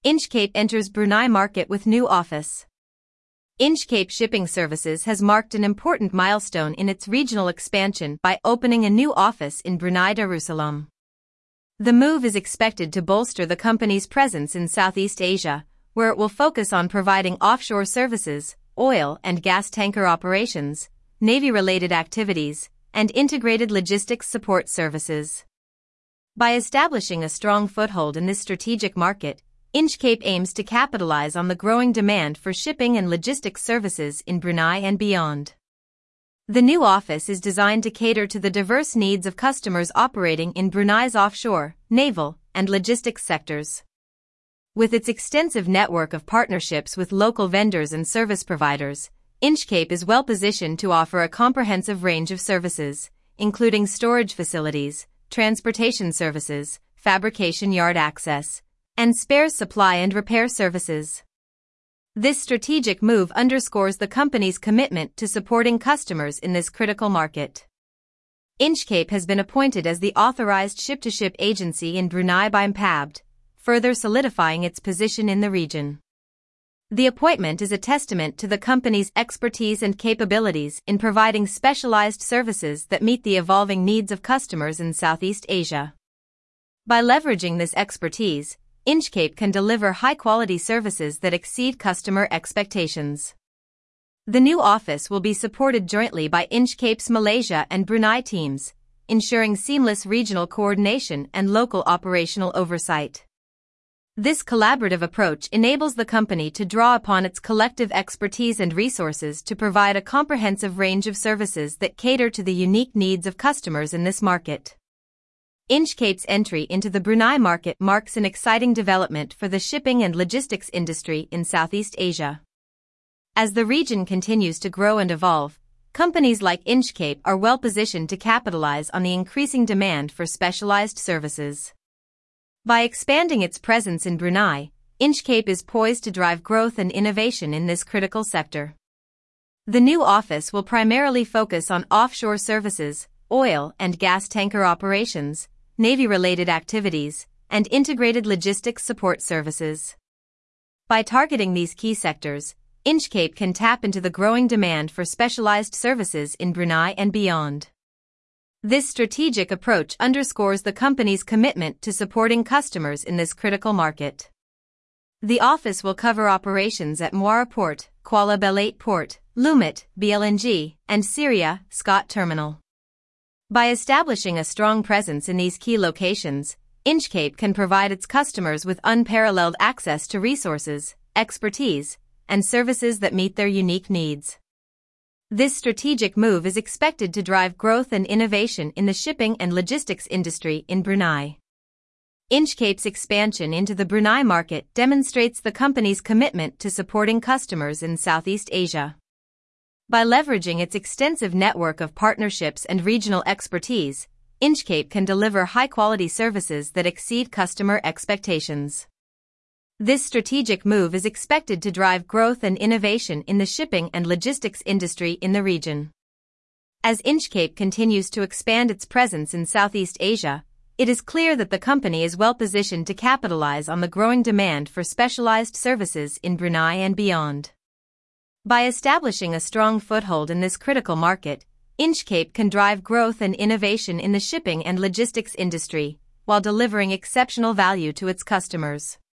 Inchcape enters Brunei market with new office. Inchcape Shipping Services has marked an important milestone in its regional expansion by opening a new office in Brunei Darussalam. The move is expected to bolster the company's presence in Southeast Asia, where it will focus on providing offshore services, oil and gas tanker operations, Navy-related activities, and integrated logistics support services. By establishing a strong foothold in this strategic market, Inchcape aims to capitalize on the growing demand for shipping and logistics services in Brunei and beyond. The new office is designed to cater to the diverse needs of customers operating in Brunei's offshore, naval, and logistics sectors. With its extensive network of partnerships with local vendors and service providers, Inchcape is well positioned to offer a comprehensive range of services, including storage facilities, transportation services, fabrication yard access, and spares supply and repair services. This strategic move underscores the company's commitment to supporting customers in this critical market. Inchcape has been appointed as the authorized ship-to-ship agency in Brunei by MPABD, further solidifying its position in the region. The appointment is a testament to the company's expertise and capabilities in providing specialized services that meet the evolving needs of customers in Southeast Asia. By leveraging this expertise, Inchcape can deliver high-quality services that exceed customer expectations. The new office will be supported jointly by Inchcape's Malaysia and Brunei teams, ensuring seamless regional coordination and local operational oversight. This collaborative approach enables the company to draw upon its collective expertise and resources to provide a comprehensive range of services that cater to the unique needs of customers in this market. Inchcape's entry into the Brunei market marks an exciting development for the shipping and logistics industry in Southeast Asia. As the region continues to grow and evolve, companies like Inchcape are well positioned to capitalize on the increasing demand for specialized services. By expanding its presence in Brunei, Inchcape is poised to drive growth and innovation in this critical sector. The new office will primarily focus on offshore services, oil and gas tanker operations, Navy-related activities, and integrated logistics support services. By targeting these key sectors, Inchcape can tap into the growing demand for specialized services in Brunei and beyond. This strategic approach underscores the company's commitment to supporting customers in this critical market. The office will cover operations at Muara Port, Kuala Belait Port, Lumut, BLNG, and Syria, Scott Terminal. By establishing a strong presence in these key locations, Inchcape can provide its customers with unparalleled access to resources, expertise, and services that meet their unique needs. This strategic move is expected to drive growth and innovation in the shipping and logistics industry in Brunei. Inchcape's expansion into the Brunei market demonstrates the company's commitment to supporting customers in Southeast Asia. By leveraging its extensive network of partnerships and regional expertise, Inchcape can deliver high-quality services that exceed customer expectations. This strategic move is expected to drive growth and innovation in the shipping and logistics industry in the region. As Inchcape continues to expand its presence in Southeast Asia, it is clear that the company is well positioned to capitalize on the growing demand for specialized services in Brunei and beyond. By establishing a strong foothold in this critical market, Inchcape can drive growth and innovation in the shipping and logistics industry, while delivering exceptional value to its customers.